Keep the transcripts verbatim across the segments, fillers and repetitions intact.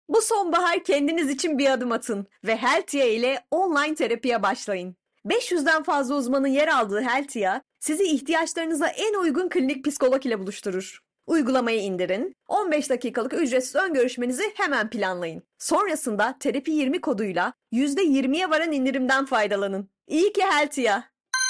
Bu sonbahar kendiniz için bir adım atın ve Heltia ile online terapiye başlayın. beş yüzden fazla uzmanın yer aldığı Heltia, sizi ihtiyaçlarınıza en uygun klinik psikolog ile buluşturur. Uygulamayı indirin, on beş dakikalık ücretsiz ön görüşmenizi hemen planlayın. Sonrasında terapi yirmi koduyla yüzde yirmiye varan indirimden faydalanın. İyi ki Heltia.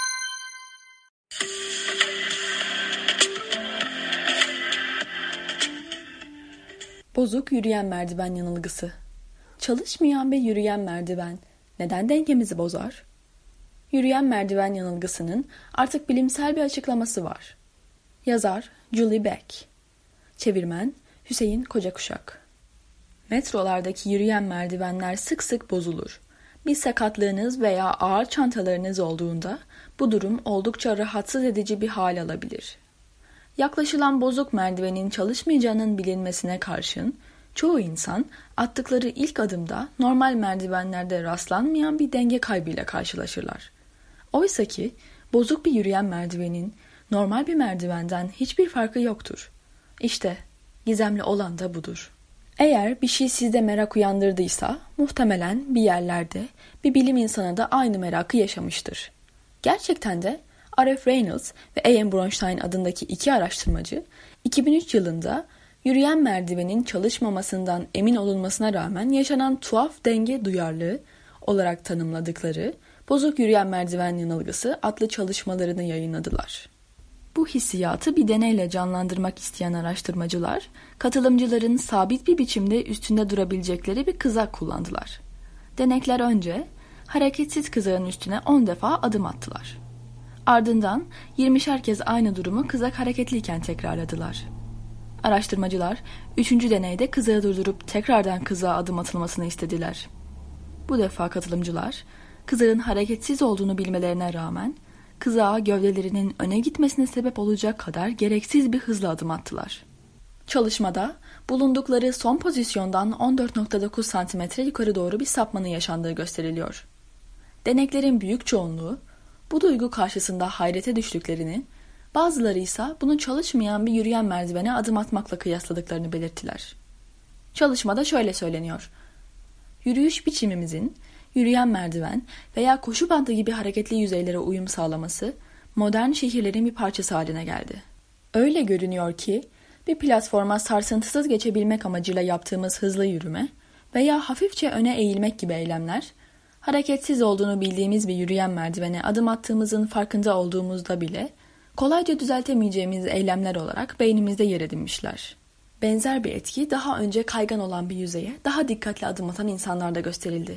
Bozuk yürüyen merdiven yanılgısı. Çalışmayan bir yürüyen merdiven neden dengemizi bozar? Yürüyen merdiven yanılgısının artık bilimsel bir açıklaması var. Yazar Julie Beck. Çevirmen Hüseyin Kocakuşak. Metrolardaki yürüyen merdivenler sık sık bozulur. Bir sakatlığınız veya ağır çantalarınız olduğunda bu durum oldukça rahatsız edici bir hal alabilir. Yaklaşılan bozuk merdivenin çalışmayacağının bilinmesine karşın çoğu insan attıkları ilk adımda normal merdivenlerde rastlanmayan bir denge kaybıyla karşılaşırlar. Oysa ki bozuk bir yürüyen merdivenin normal bir merdivenden hiçbir farkı yoktur. İşte gizemli olan da budur. Eğer bir şey sizde merak uyandırdıysa muhtemelen bir yerlerde bir bilim insanı da aynı merakı yaşamıştır. Gerçekten de R F Reynolds ve A M Bronstein adındaki iki araştırmacı iki bin üç yılında yürüyen merdivenin çalışmamasından emin olunmasına rağmen yaşanan tuhaf denge duyarlılığı olarak tanımladıkları bozuk yürüyen merdiven yanılgısı adlı çalışmalarını yayınladılar. Bu hissiyatı bir deneyle canlandırmak isteyen araştırmacılar, katılımcıların sabit bir biçimde üstünde durabilecekleri bir kızak kullandılar. Denekler önce hareketsiz kızağın üstüne on defa adım attılar. Ardından yirmişer kez aynı durumu kızak hareketliyken tekrarladılar. Araştırmacılar üçüncü deneyde kızağı durdurup tekrardan kızağa adım atılmasını istediler. Bu defa katılımcılar kızağın hareketsiz olduğunu bilmelerine rağmen kızağa gövdelerinin öne gitmesine sebep olacak kadar gereksiz bir hızla adım attılar. Çalışmada bulundukları son pozisyondan on dört virgül dokuz santimetre yukarı doğru bir sapmanın yaşandığı gösteriliyor. Deneklerin büyük çoğunluğu bu duygu karşısında hayrete düştüklerini, bazıları ise bunu çalışmayan bir yürüyen merdivene adım atmakla kıyasladıklarını belirttiler. Çalışmada şöyle söyleniyor: yürüyüş biçimimizin yürüyen merdiven veya koşu bandı gibi hareketli yüzeylere uyum sağlaması modern şehirlerin bir parçası haline geldi. Öyle görünüyor ki bir platforma sarsıntısız geçebilmek amacıyla yaptığımız hızlı yürüme veya hafifçe öne eğilmek gibi eylemler, hareketsiz olduğunu bildiğimiz bir yürüyen merdivene adım attığımızın farkında olduğumuzda bile kolayca düzeltemeyeceğimiz eylemler olarak beynimizde yer edinmişler. Benzer bir etki daha önce kaygan olan bir yüzeye daha dikkatli adım atan insanlarda gösterildi.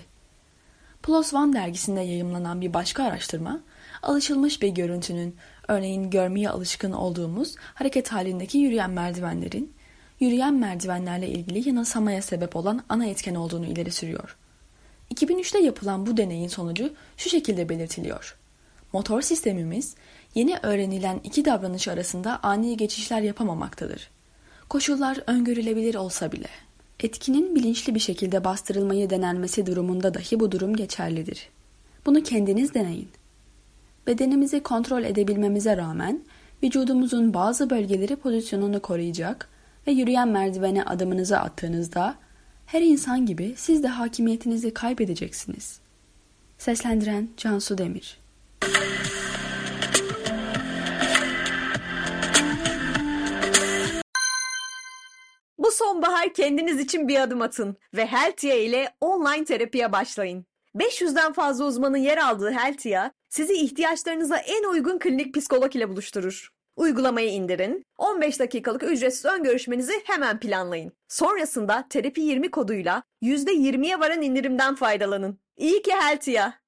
P L O S ONE dergisinde yayımlanan bir başka araştırma, alışılmış bir görüntünün, örneğin görmeye alışkın olduğumuz hareket halindeki yürüyen merdivenlerin, yürüyen merdivenlerle ilgili yanılsamaya sebep olan ana etken olduğunu ileri sürüyor. iki bin üçte yapılan bu deneyin sonucu şu şekilde belirtiliyor: motor sistemimiz yeni öğrenilen iki davranış arasında ani geçişler yapamamaktadır. Koşullar öngörülebilir olsa bile. Etkinin bilinçli bir şekilde bastırılmayı denenmesi durumunda dahi bu durum geçerlidir. Bunu kendiniz deneyin. Bedenimizi kontrol edebilmemize rağmen vücudumuzun bazı bölgeleri pozisyonunu koruyacak ve yürüyen merdivene adımınızı attığınızda her insan gibi siz de hakimiyetinizi kaybedeceksiniz. Seslendiren Cansu Demir. Bu sonbahar kendiniz için bir adım atın ve Heltia ile online terapiye başlayın. beş yüzden fazla uzmanın yer aldığı Heltia, sizi ihtiyaçlarınıza en uygun klinik psikolog ile buluşturur. Uygulamayı indirin, on beş dakikalık ücretsiz ön görüşmenizi hemen planlayın. Sonrasında terapi yirmi koduyla yüzde yirmiye varan indirimden faydalanın. İyi ki Heltia.